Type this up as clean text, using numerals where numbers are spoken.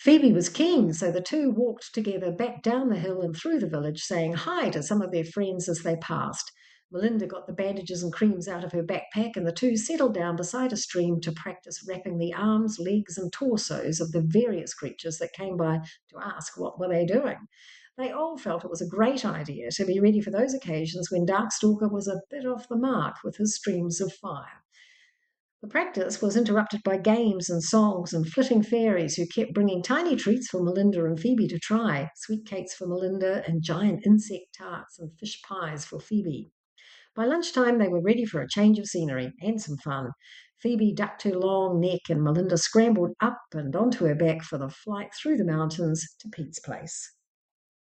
Phoebe was keen, so the two walked together back down the hill and through the village, saying hi to some of their friends as they passed. Melinda got the bandages and creams out of her backpack, and the two settled down beside a stream to practice wrapping the arms, legs, and torsos of the various creatures that came by to ask what were they doing. They all felt it was a great idea to be ready for those occasions when Darkstalker was a bit off the mark with his streams of fire. The practice was interrupted by games and songs and flitting fairies who kept bringing tiny treats for Melinda and Phoebe to try, sweet cakes for Melinda and giant insect tarts and fish pies for Phoebe. By lunchtime, they were ready for a change of scenery and some fun. Phoebe ducked her long neck and Melinda scrambled up and onto her back for the flight through the mountains to Pete's place.